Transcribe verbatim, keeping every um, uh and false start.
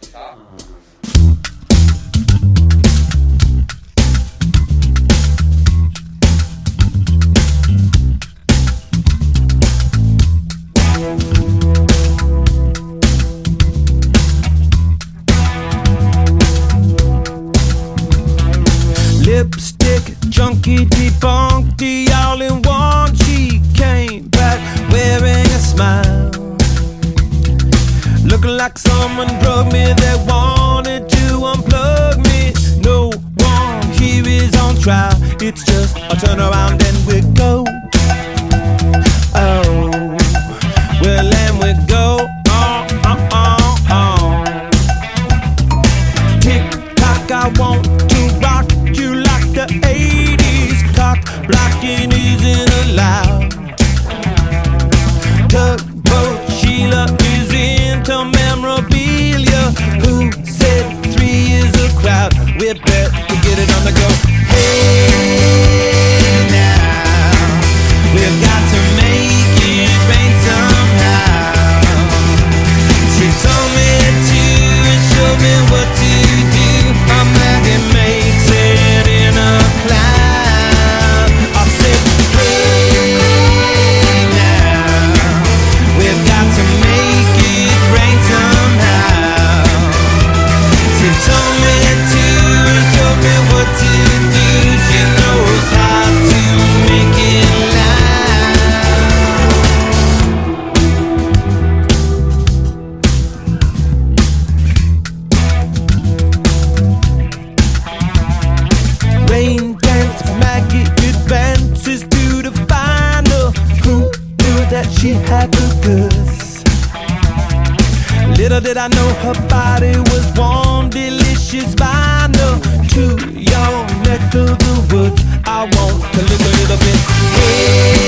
Lipstick, junkie, debunked, all in one. She came back wearing a smile, looking like someone drugged me. They wanted to unplug me. No one here is on trial. It's just a turn around and we go. Oh, well, and we go on, on, on, on. Tick tock, I want to rock you like the eighties. Cock blocking isn't allowed. Tugboat Sheila is into memorabilia. Who said three is a crowd? We better get it on the go. Hey now, we've got to make it rain somehow. She told me to and showed me what to do. I'm glad it makes it in a cloud. I said, hey now, we've got to make it rain somehow. She told me to and showed me what to do. She knows how to make it Rain dance, Maggie advances to the final. Who knew that she had the goods? Little did I know her body was warm, delicious vinyl. To your neck of the woods, I want to look a little bit. Hey.